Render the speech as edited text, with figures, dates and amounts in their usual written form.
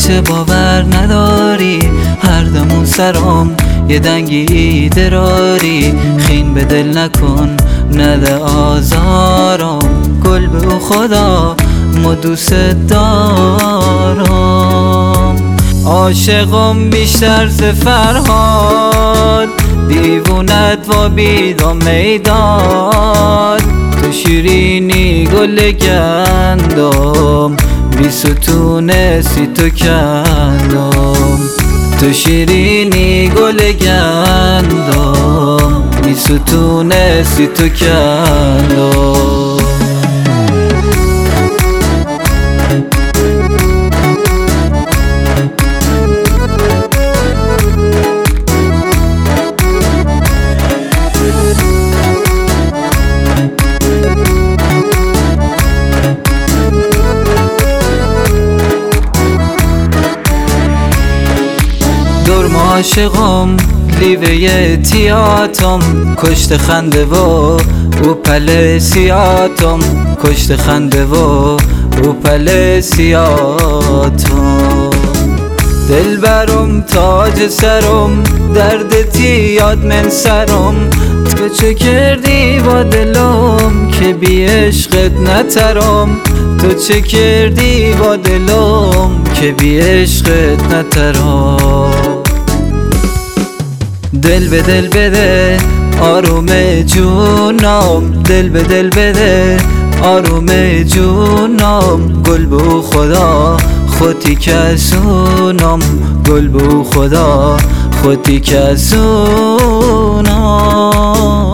گرچه باور نداری هر دمون سرم یه دنگی دراری، خین به دل نکن نده آزارم، گل به خدا ما دوست دارم. عاشقم بیشتر ز فرهاد، دیوونت و بیدم میداد، تو شیرینی گل گندم بی ستون سی تو کندم، تو شیرینی گل گندم بی ستون سی تو کندم. دورم عاشقم لیوه تیاتم، کشت خنده و او پل سیاتم، کشت خنده و او پل سیاتم. دل برم تاج سرم درد تیاد من سرم، تو چه کردی با دلم که بی عشقت نترم، تو چه کردی با دلم که بی عشقت نترم. دل به دل بده آروم جونم، دل به دل بده آروم جونم، گل به خدا خودی کسونم، گل به خدا خودی کسونم.